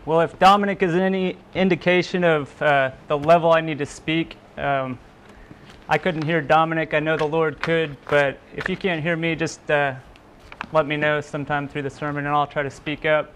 Well, if Dominic is any indication of the level I need to speak, I couldn't hear Dominic. I know the Lord could, but if you can't hear me, just let me know sometime through the sermon, and I'll try to speak up.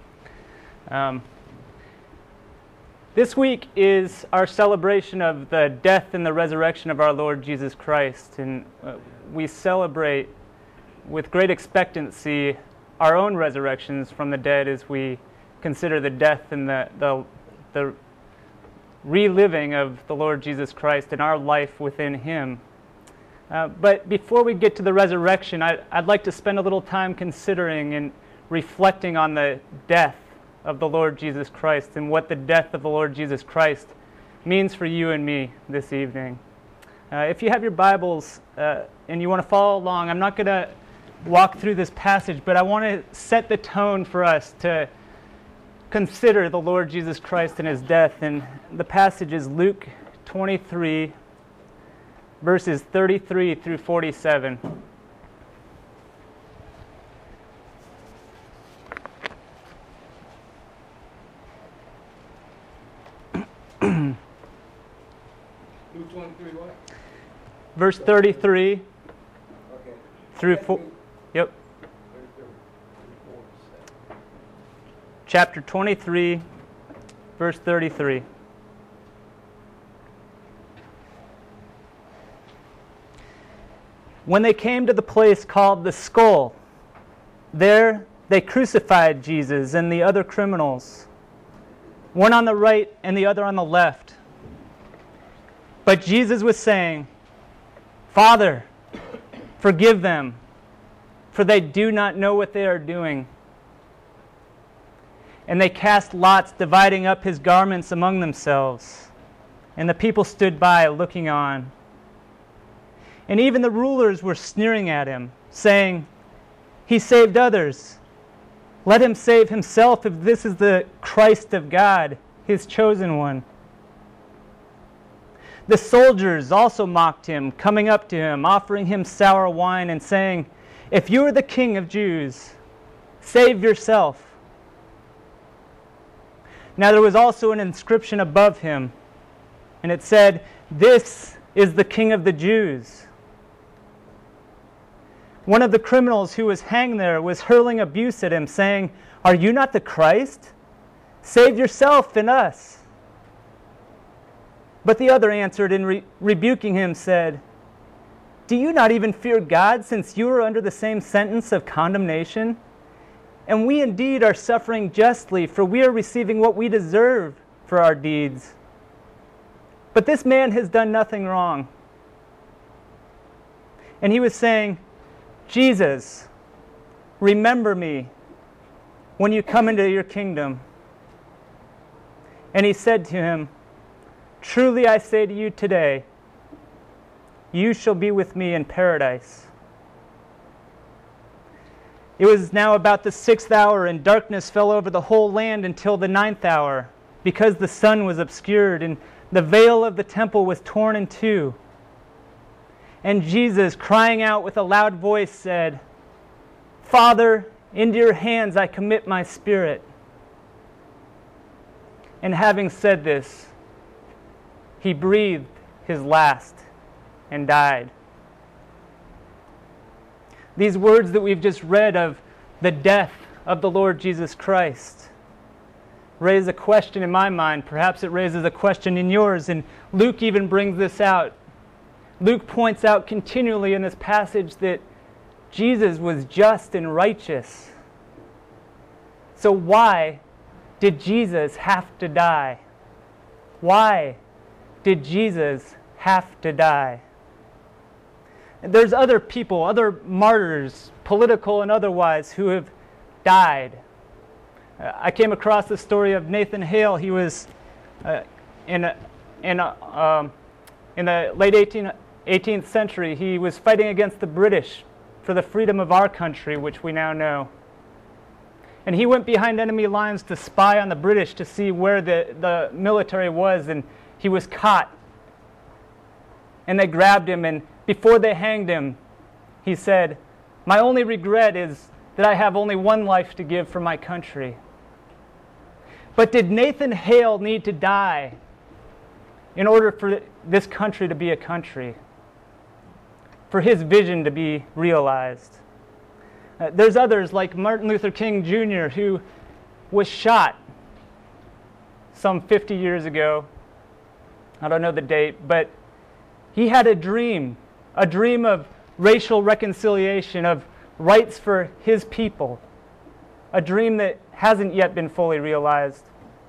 This week is our celebration of the death and the resurrection of our Lord Jesus Christ, and we celebrate with great expectancy our own resurrections from the dead as we consider the death and the reliving of the Lord Jesus Christ and our life within Him. But before we get to the resurrection, I'd like to spend a little time considering and reflecting on the death of the Lord Jesus Christ and what the death of the Lord Jesus Christ means for you and me this evening. If you have your Bibles and you want to follow along, I'm not going to walk through this passage, but I want to set the tone for us to consider the Lord Jesus Christ and His death. And the passage is Luke 23, verses 33 through 47. Luke 23 what? Verse 33 Okay. through 4. Yep. Chapter 23, verse 33. When they came to the place called the Skull, there they crucified Jesus and the other criminals, one on the right and the other on the left. But Jesus was saying, "Father, forgive them, for they do not know what they are doing." And they cast lots, dividing up His garments among themselves. And the people stood by, looking on. And even the rulers were sneering at Him, saying, "He saved others. Let Him save Himself if this is the Christ of God, His chosen one." The soldiers also mocked Him, coming up to Him, offering Him sour wine, and saying, "If you are the King of Jews, save yourself." Now there was also an inscription above Him, and it said, "This is the King of the Jews." One of the criminals who was hanged there was hurling abuse at Him, saying, "Are you not the Christ? Save yourself and us." But the other answered, and rebuking Him said, "Do you not even fear God, since you are under the same sentence of condemnation? And we indeed are suffering justly, for we are receiving what we deserve for our deeds. But this man has done nothing wrong." And He was saying, "Jesus, remember me when you come into your kingdom." And He said to him, "Truly I say to you today, you shall be with me in paradise." It was now about the 6th hour, and darkness fell over the whole land until the 9th hour, because the sun was obscured, and the veil of the temple was torn in two. And Jesus, crying out with a loud voice, said, "Father, into your hands I commit my spirit." And having said this, He breathed His last and died. These words that we've just read of the death of the Lord Jesus Christ raise a question in my mind. Perhaps it raises a question in yours, and Luke even brings this out. Luke points out continually in this passage that Jesus was just and righteous. So why did Jesus have to die? Why did Jesus have to die? There's other people, other martyrs, political and otherwise, who have died. I came across the story of Nathan Hale. He was in the late 18th century. He was fighting against the British for the freedom of our country, which we now know. And he went behind enemy lines to spy on the British to see where the military was, and he was caught. And they grabbed him, and before they hanged him, he said, "My only regret is that I have only one life to give for my country." But did Nathan Hale need to die in order for this country to be a country? For his vision to be realized? There's others like Martin Luther King Jr., who was shot some 50 years ago. I don't know the date, but he had a dream of racial reconciliation, of rights for his people, a dream that hasn't yet been fully realized.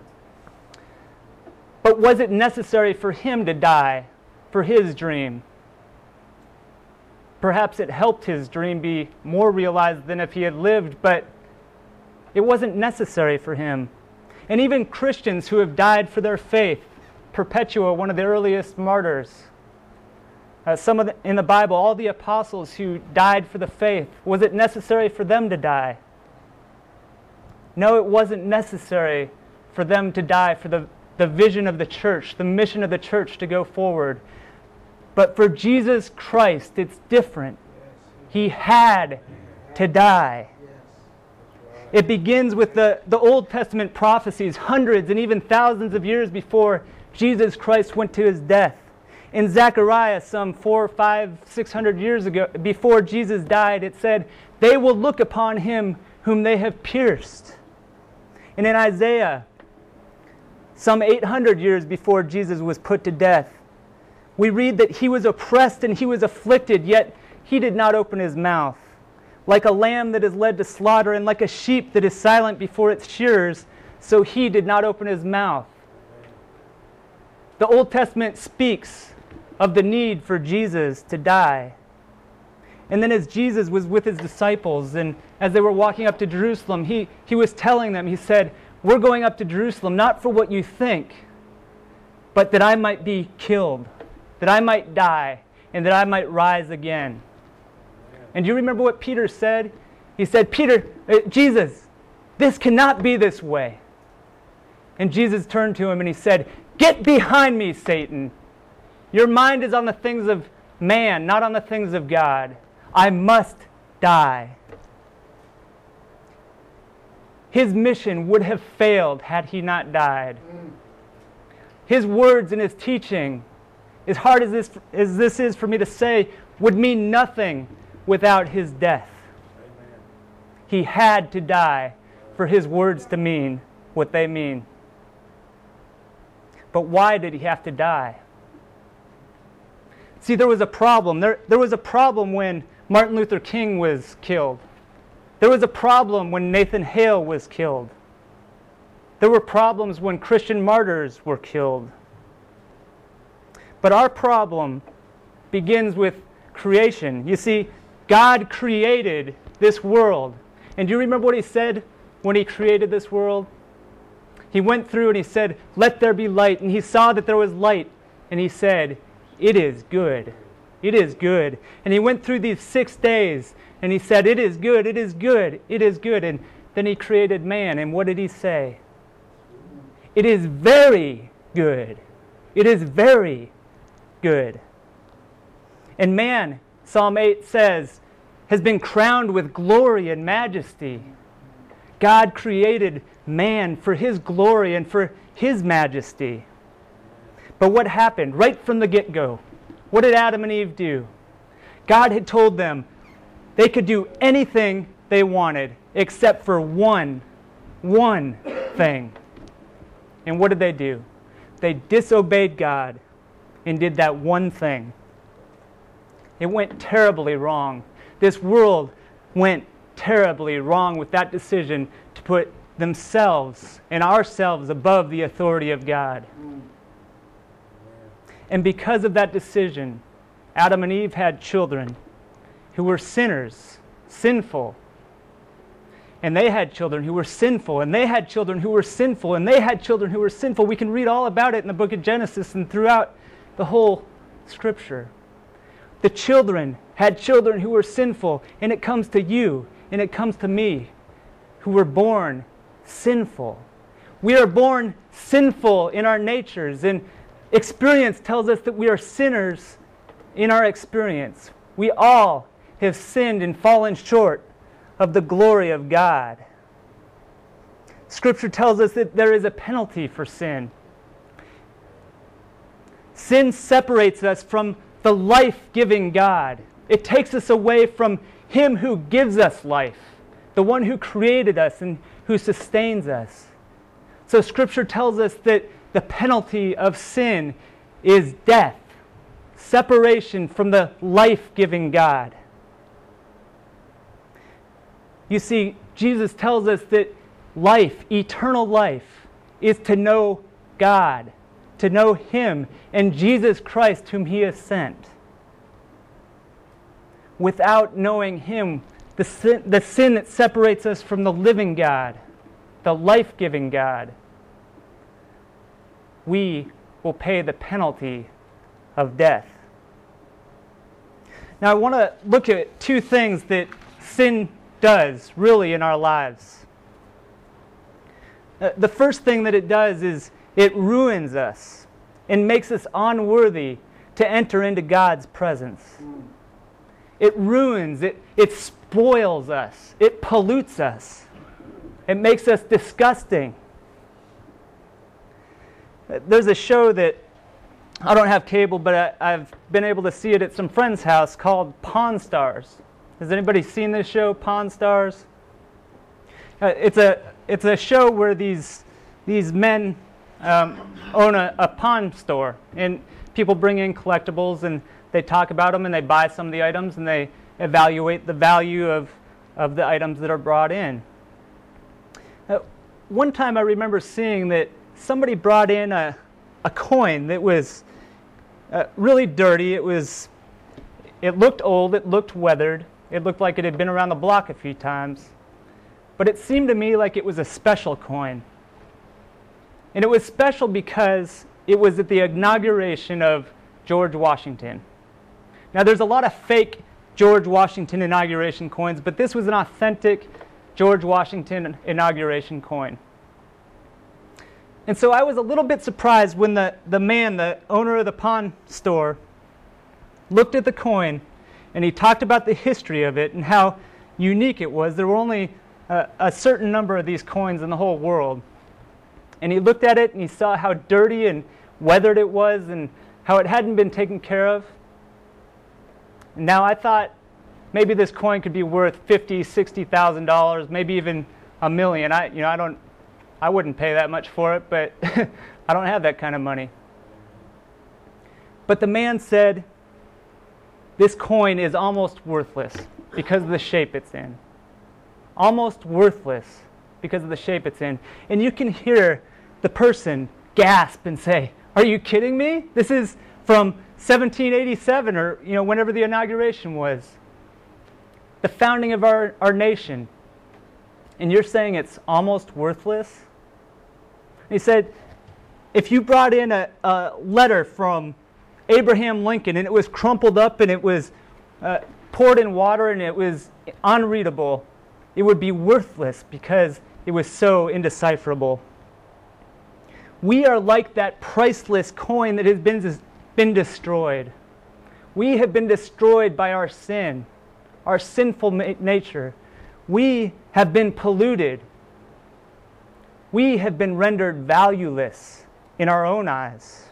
But was it necessary for him to die for his dream? Perhaps it helped his dream be more realized than if he had lived, but it wasn't necessary for him. And even Christians who have died for their faith, Perpetua, one of the earliest martyrs, in the Bible, all the apostles who died for the faith, was it necessary for them to die? No, it wasn't necessary for them to die for the vision of the church, the mission of the church to go forward. But for Jesus Christ, it's different. He had to die. It begins with the Old Testament prophecies, hundreds and even thousands of years before Jesus Christ went to his death. In Zechariah, some 400, 500, 600 years ago, before Jesus died, it said, "They will look upon him whom they have pierced." And in Isaiah, some 800 years before Jesus was put to death, we read that he was oppressed and he was afflicted, yet he did not open his mouth. Like a lamb that is led to slaughter, and like a sheep that is silent before its shearers, so he did not open his mouth. The Old Testament speaks of the need for Jesus to die. And then as Jesus was with his disciples, and as they were walking up to Jerusalem, he was telling them, he said, "We're going up to Jerusalem not for what you think, but that I might be killed, that I might die, and that I might rise again." And do you remember what Peter said? He said, Jesus, this cannot be this way. And Jesus turned to him and he said, "Get behind me, Satan. Your mind is on the things of man, not on the things of God. I must die." His mission would have failed had he not died. His words and his teaching, as hard as this is for me to say, would mean nothing without his death. Amen. He had to die for his words to mean what they mean. But why did he have to die? See, there was a problem. There was a problem when Martin Luther King was killed. There was a problem when Nathan Hale was killed. There were problems when Christian martyrs were killed. But our problem begins with creation. You see, God created this world. And do you remember what he said when he created this world? He went through and he said, "Let there be light." And he saw that there was light. And he said, "It is good. It is good." And he went through these 6 days and he said, "It is good, it is good, it is good." And then he created man. And what did he say? "It is very good. It is very good." And man, Psalm 8 says, has been crowned with glory and majesty. God created man for his glory and for his majesty. But what happened right from the get-go? What did Adam and Eve do? God had told them they could do anything they wanted except for one thing. And what did they do? They disobeyed God and did that one thing. It went terribly wrong. This world went terribly wrong with that decision to put themselves and ourselves above the authority of God. And because of that decision, Adam and Eve had children who were sinners, sinful. And they had children who were sinful, and they had children who were sinful, and they had children who were sinful. We can read all about it in the book of Genesis and throughout the whole Scripture. The children had children who were sinful, and it comes to you, and it comes to me, who were born sinful. We are born sinful in our natures, and experience tells us that we are sinners in our experience. We all have sinned and fallen short of the glory of God. Scripture tells us that there is a penalty for sin. Sin separates us from the life-giving God. It takes us away from Him who gives us life, the one who created us and who sustains us. So Scripture tells us that the penalty of sin is death, separation from the life-giving God. You see, Jesus tells us that life, eternal life, is to know God, to know Him and Jesus Christ whom He has sent. Without knowing Him, the sin that separates us from the living God, the life-giving God, we will pay the penalty of death. Now I want to look at two things that sin does really in our lives. The first thing that it does is it ruins us and makes us unworthy to enter into God's presence. It ruins, it spoils us, it pollutes us, it makes us disgusting. There's a show that, I don't have cable, but I've been able to see it at some friend's house called Pawn Stars. Has anybody seen this show, Pawn Stars? It's a show where these men own a pawn store, and people bring in collectibles and they talk about them and they buy some of the items and they evaluate the value of the items that are brought in. One time I remember seeing that somebody brought in a coin that was really dirty. It looked old, it looked weathered, it looked like it had been around the block a few times. But it seemed to me like it was a special coin. And it was special because it was at the inauguration of George Washington. Now there's a lot of fake George Washington inauguration coins, but this was an authentic George Washington inauguration coin. And so I was a little bit surprised when the man, the owner of the pawn store, looked at the coin and he talked about the history of it and how unique it was. There were only a certain number of these coins in the whole world. And he looked at it and he saw how dirty and weathered it was and how it hadn't been taken care of. And now I thought maybe this coin could be worth $50,000, $60,000, maybe even $1 million. I wouldn't pay that much for it, but I don't have that kind of money. But the man said, this coin is almost worthless because of the shape it's in. Almost worthless because of the shape it's in. And you can hear the person gasp and say, are you kidding me? This is from 1787 or whenever the inauguration was. The founding of our nation. And you're saying it's almost worthless? He said, if you brought in a letter from Abraham Lincoln and it was crumpled up and it was poured in water and it was unreadable, it would be worthless because it was so indecipherable. We are like that priceless coin that has been destroyed. We have been destroyed by our sin, our sinful nature. We have been polluted. We have been rendered valueless in our own eyes.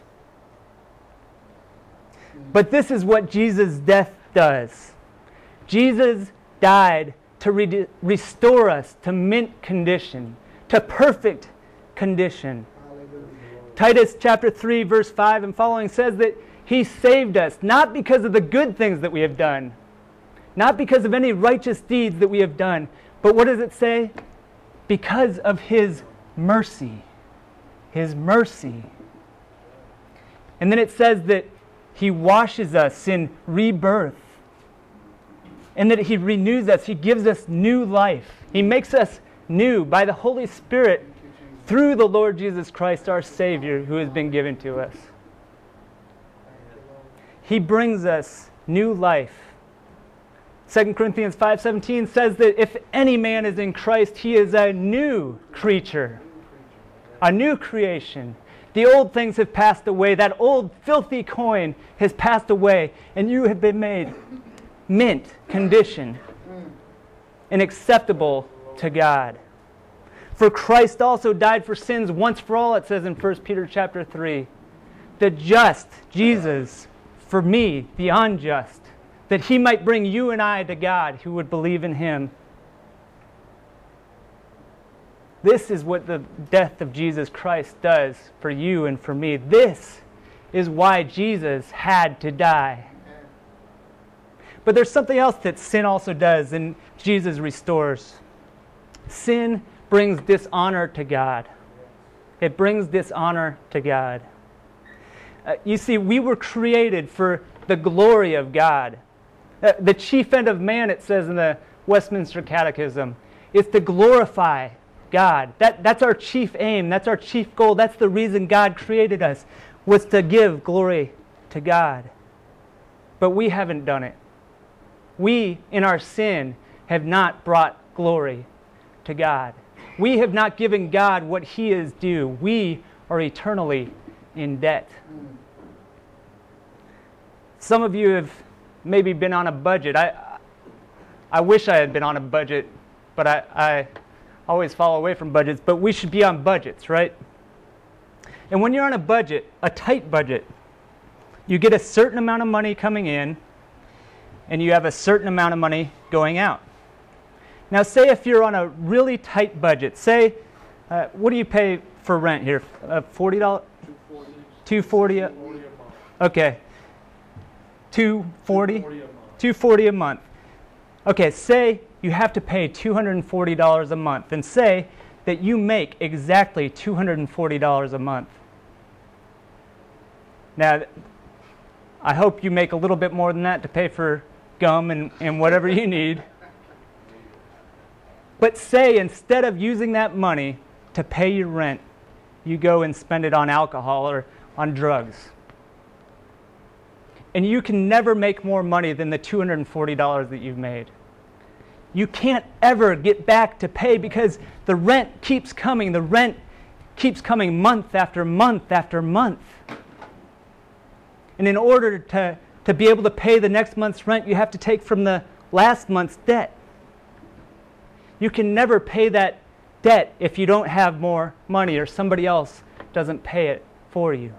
But this is what Jesus' death does. Jesus died to restore us to mint condition, to perfect condition. Titus chapter 3, verse 5 and following says that He saved us, not because of the good things that we have done, not because of any righteous deeds that we have done, but what does it say? Because of His mercy. His mercy. And then it says that He washes us in rebirth. And that He renews us. He gives us new life. He makes us new by the Holy Spirit through the Lord Jesus Christ, our Savior, who has been given to us. He brings us new life. 2 Corinthians 5:17 says that if any man is in Christ, he is a new creature, a new creation. The old things have passed away. That old filthy coin has passed away, and you have been made mint condition and acceptable to God. For Christ also died for sins once for all, it says in 1 Peter chapter 3. The just, Jesus, for me, the unjust, that he might bring you and I to God who would believe in him. This is what the death of Jesus Christ does for you and for me. This is why Jesus had to die. But there's something else that sin also does, and Jesus restores. Sin brings dishonor to God. It brings dishonor to God. You see, we were created for the glory of God. The chief end of man, it says in the Westminster Catechism, is to glorify God. That's our chief aim. That's our chief goal. That's the reason God created us, was to give glory to God. But we haven't done it. We, in our sin, have not brought glory to God. We have not given God what he is due. We are eternally in debt. Some of you have maybe been on a budget. I wish I had been on a budget, but I always fall away from budgets. But we should be on budgets, right? And when you're on a budget, a tight budget, you get a certain amount of money coming in, and you have a certain amount of money going out. Now, say if you're on a really tight budget, say, what do you pay for rent here? $40? $240. Okay. $240 a month. Okay, say you have to pay $240 a month, and say that you make exactly $240 a month. Now, I hope you make a little bit more than that to pay for gum and whatever you need. But say instead of using that money to pay your rent, you go and spend it on alcohol or on drugs. And you can never make more money than the $240 that you've made. You can't ever get back to pay because the rent keeps coming. The rent keeps coming month after month after month. And in order to be able to pay the next month's rent, you have to take from the last month's debt. You can never pay that debt if you don't have more money or somebody else doesn't pay it for you.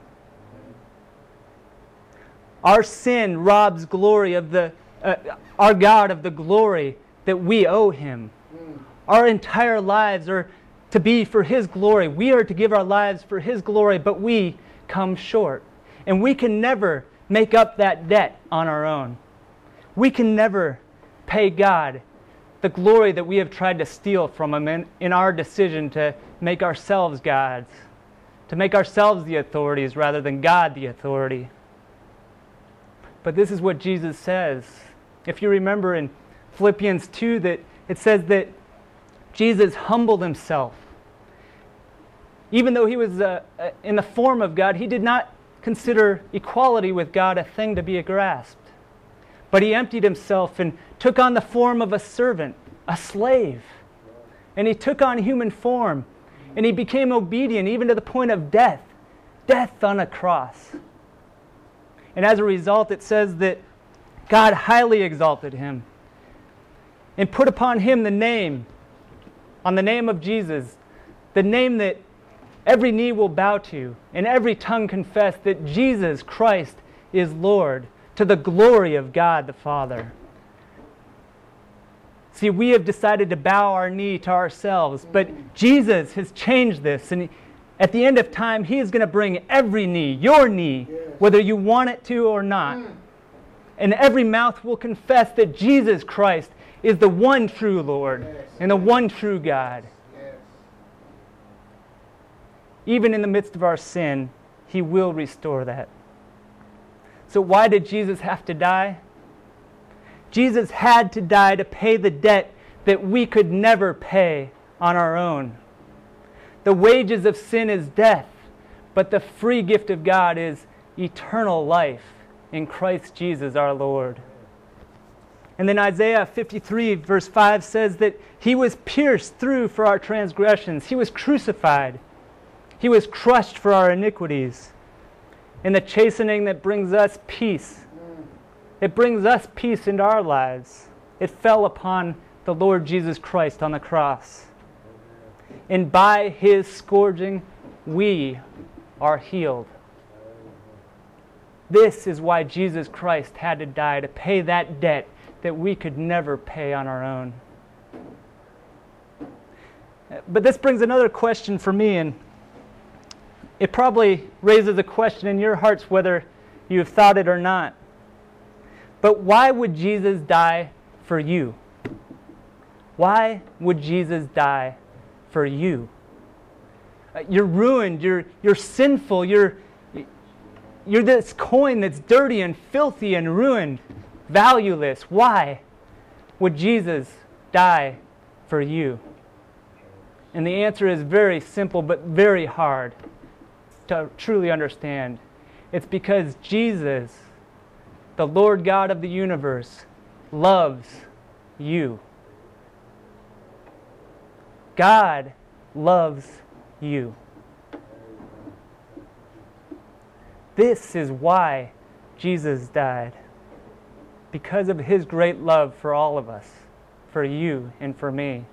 Our sin robs glory of our God of the glory that we owe him. Our entire lives are to be for his glory. We are to give our lives for his glory, but we come short. And we can never make up that debt on our own. We can never pay God the glory that we have tried to steal from him in our decision to make ourselves gods, to make ourselves the authorities rather than God the authority. But this is what Jesus says. If you remember in Philippians 2, that it says that Jesus humbled himself. Even though he was in the form of God, he did not consider equality with God a thing to be grasped. But he emptied himself and took on the form of a servant, a slave. And he took on human form. And he became obedient even to the point of death. Death on a cross. And as a result, it says that God highly exalted him and put upon him the name, on the name of Jesus, the name that every knee will bow to and every tongue confess that Jesus Christ is Lord, to the glory of God the Father. See, we have decided to bow our knee to ourselves, but Jesus has changed this, and at the end of time, he is going to bring every knee, your knee, whether you want it to or not. And every mouth will confess that Jesus Christ is the one true Lord and the one true God. Even in the midst of our sin, he will restore that. So why did Jesus have to die? Jesus had to die to pay the debt that we could never pay on our own. The wages of sin is death, but the free gift of God is eternal life in Christ Jesus our Lord. And then Isaiah 53 verse 5 says that he was pierced through for our transgressions. He was crucified. He was crushed for our iniquities. And the chastening that brings us peace. It brings us peace into our lives. It fell upon the Lord Jesus Christ on the cross. and by His scourging we are healed. This is why Jesus Christ had to die, to pay that debt that we could never pay on our own. But this brings another question for me, and it probably raises a question in your hearts whether you've thought it or not. But why would Jesus die for you? Why would Jesus die for you? You're ruined, you're sinful, you're this coin that's dirty and filthy and ruined, valueless. Why would Jesus die for you? And the answer is very simple but very hard to truly understand. It's because Jesus, the Lord God of the universe, loves you. God loves you. This is why Jesus died. Because of His great love for all of us, for you and for me.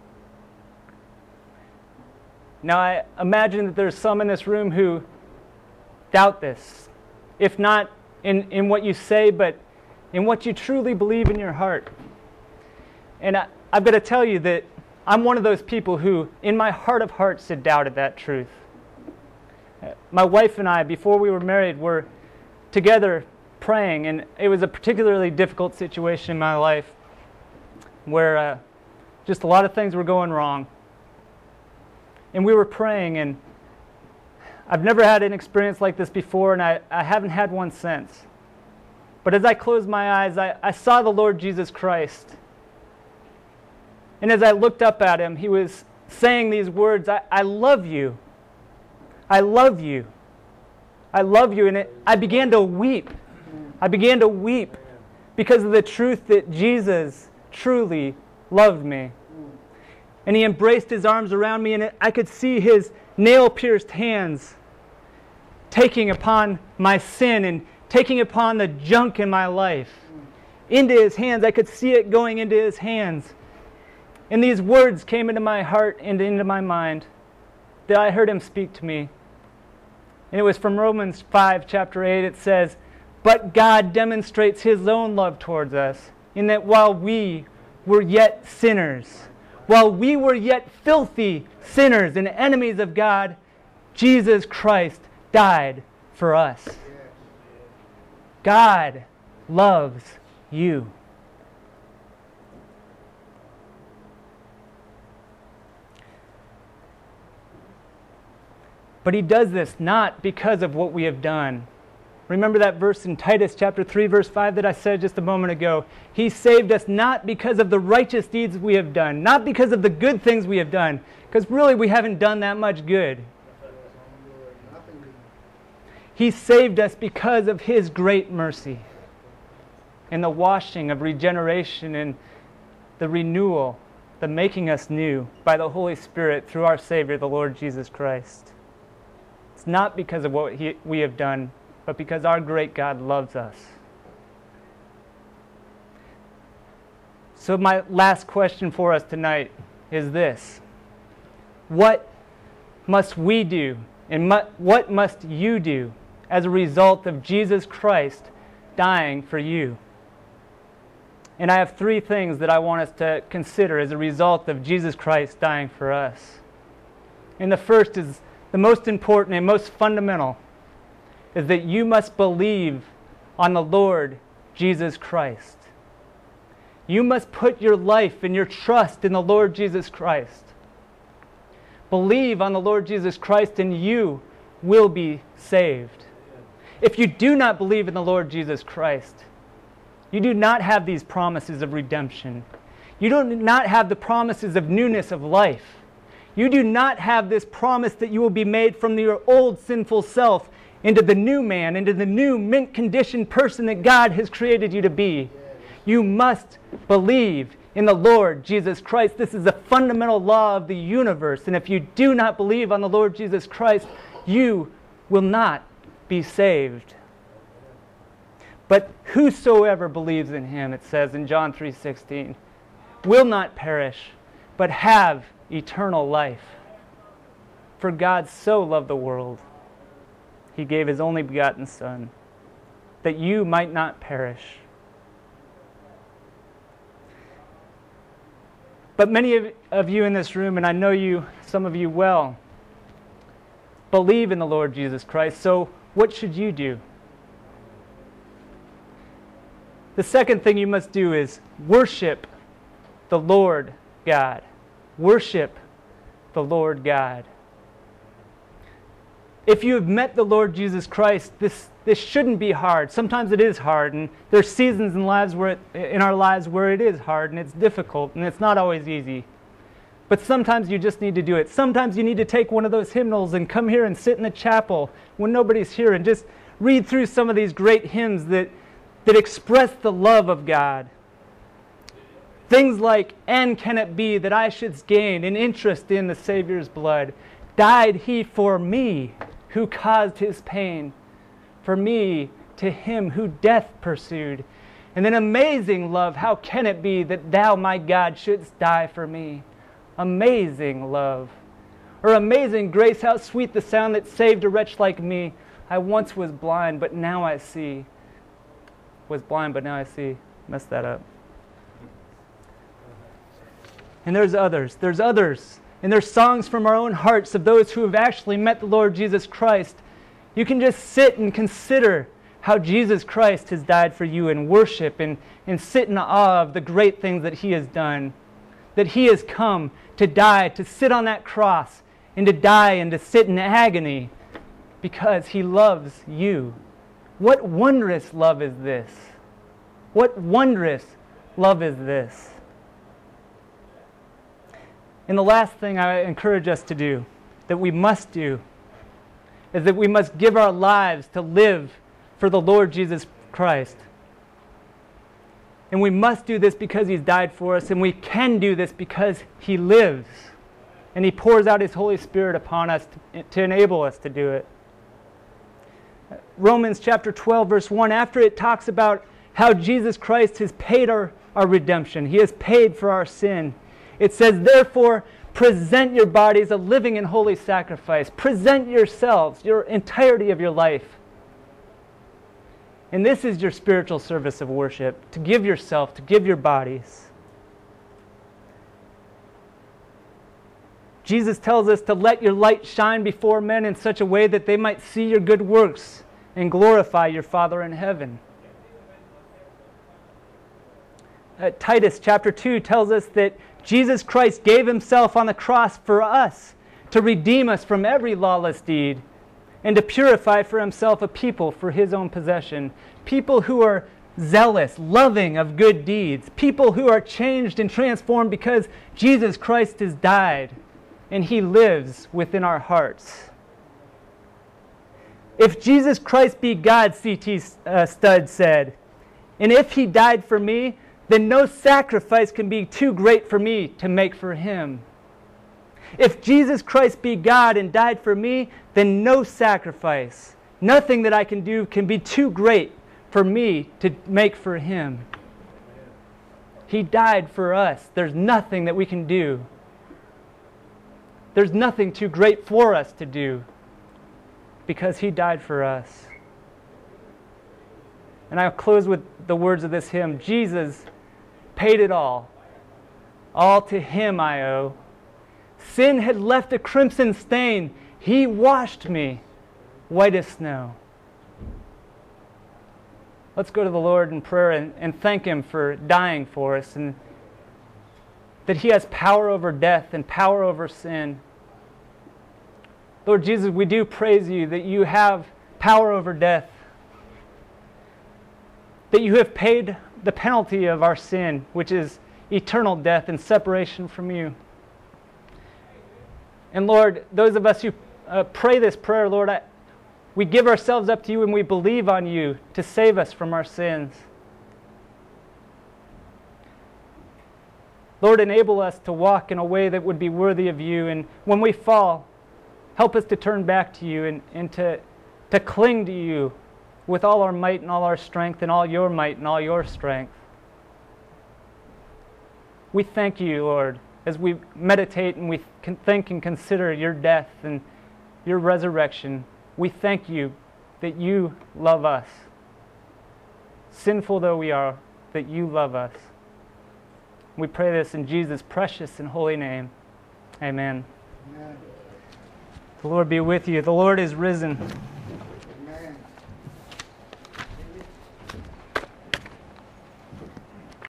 Now, I imagine that there's some in this room who doubt this. If not in what you say, but in what you truly believe in your heart. And I've got to tell you that I'm one of those people who, in my heart of hearts, had doubted that truth. My wife and I, before we were married, were together praying, and it was a particularly difficult situation in my life where just a lot of things were going wrong. And we were praying, and I've never had an experience like this before, and I haven't had one since. But as I closed my eyes, I saw the Lord Jesus Christ. And as I looked up at Him, He was saying these words, I love you. I love you. I love you. And I began to weep. I began to weep because of the truth that Jesus truly loved me. And He embraced His arms around me, and I could see His nail-pierced hands taking upon my sin and taking upon the junk in my life. Into His hands. I could see it going into His hands. And these words came into my heart and into my mind that I heard Him speak to me. And it was from Romans 5, chapter 8. It says, "But God demonstrates His own love towards us, in that while we were yet sinners, while we were yet filthy sinners and enemies of God, Jesus Christ died for us." God loves you. But He does this not because of what we have done. Remember that verse in Titus chapter 3, verse 5 that I said just a moment ago? He saved us not because of the righteous deeds we have done, not because of the good things we have done, because really we haven't done that much good. He saved us because of His great mercy and the washing of regeneration and the renewal, the making us new by the Holy Spirit through our Savior, the Lord Jesus Christ. It's not because of what we have done, but because our great God loves us. So my last question for us tonight is this. What must we do, and what must you do as a result of Jesus Christ dying for you? And I have 3 things that I want us to consider as a result of Jesus Christ dying for us. And the first is the most important and most fundamental, is that you must believe on the Lord Jesus Christ. You must put your life and your trust in the Lord Jesus Christ. Believe on the Lord Jesus Christ and you will be saved. If you do not believe in the Lord Jesus Christ, you do not have these promises of redemption. You do not have the promises of newness of life. You do not have this promise that you will be made from your old sinful self into the new man, into the new mint-conditioned person that God has created you to be. You must believe in the Lord Jesus Christ. This is a fundamental law of the universe. And if you do not believe on the Lord Jesus Christ, you will not be saved. But whosoever believes in Him, it says in John 3:16, will not perish, but have eternal life. For God so loved the world, He gave His only begotten Son, that you might not perish. But many of you in this room, and I know you, some of you well, believe in the Lord Jesus Christ. So what should you do? The second thing you must do is worship the Lord God. Worship the Lord God. If you have met the Lord Jesus Christ, this shouldn't be hard. Sometimes it is hard, and there's seasons in our lives where it is hard and it's difficult and it's not always easy. But sometimes you just need to do it. Sometimes you need to take one of those hymnals and come here and sit in the chapel when nobody's here and just read through some of these great hymns that express the love of God. Things like, "And can it be that I should gain an interest in the Savior's blood? Died He for me, who caused His pain, for me, to Him who death pursued. And then amazing love, how can it be that Thou, my God, shouldst die for me?" Amazing love. Or amazing grace, how sweet the sound that saved a wretch like me. I once was blind, but now I see. Was blind, but now I see. Messed that up. And there's others. And there's songs from our own hearts of those who have actually met the Lord Jesus Christ. You can just sit and consider how Jesus Christ has died for you and worship and sit in awe of the great things that He has done. That He has come to die, to sit on that cross, and to die and to sit in agony because He loves you. What wondrous love is this? What wondrous love is this? And the last thing I encourage us to do, that we must do, is that we must give our lives to live for the Lord Jesus Christ. And we must do this because He's died for us, and we can do this because He lives. And He pours out His Holy Spirit upon us to enable us to do it. Romans chapter 12, verse 1, after it talks about how Jesus Christ has paid our redemption. He has paid for our sin. It says, therefore, present your bodies a living and holy sacrifice. Present yourselves, your entirety of your life. And this is your spiritual service of worship, to give yourself, to give your bodies. Jesus tells us to let your light shine before men in such a way that they might see your good works and glorify your Father in heaven. Titus chapter 2 tells us that Jesus Christ gave Himself on the cross for us to redeem us from every lawless deed and to purify for Himself a people for His own possession. People who are zealous, loving of good deeds. People who are changed and transformed because Jesus Christ has died and He lives within our hearts. If Jesus Christ be God, C.T. Studd said, and if He died for me, then no sacrifice can be too great for me to make for Him. If Jesus Christ be God and died for me, then no sacrifice, nothing that I can do can be too great for me to make for Him. He died for us. There's nothing that we can do. There's nothing too great for us to do because He died for us. And I'll close with the words of this hymn. Jesus paid it all. All to Him I owe. Sin had left a crimson stain. He washed me white as snow. Let's go to the Lord in prayer and thank Him for dying for us and that He has power over death and power over sin. Lord Jesus, we do praise You that You have power over death, that You have paid the penalty of our sin, which is eternal death and separation from You. And Lord, those of us who pray this prayer, Lord, we give ourselves up to You and we believe on You to save us from our sins. Lord, enable us to walk in a way that would be worthy of You. And when we fall, help us to turn back to You and to cling to You with all our might and all our strength and all Your might and all Your strength. We thank You, Lord, as we meditate and we can think and consider your death and your resurrection, we thank you that you love us. Sinful though we are, that you love us. We pray this in Jesus' precious and holy name. Amen. Amen. The Lord be with you. The Lord is risen.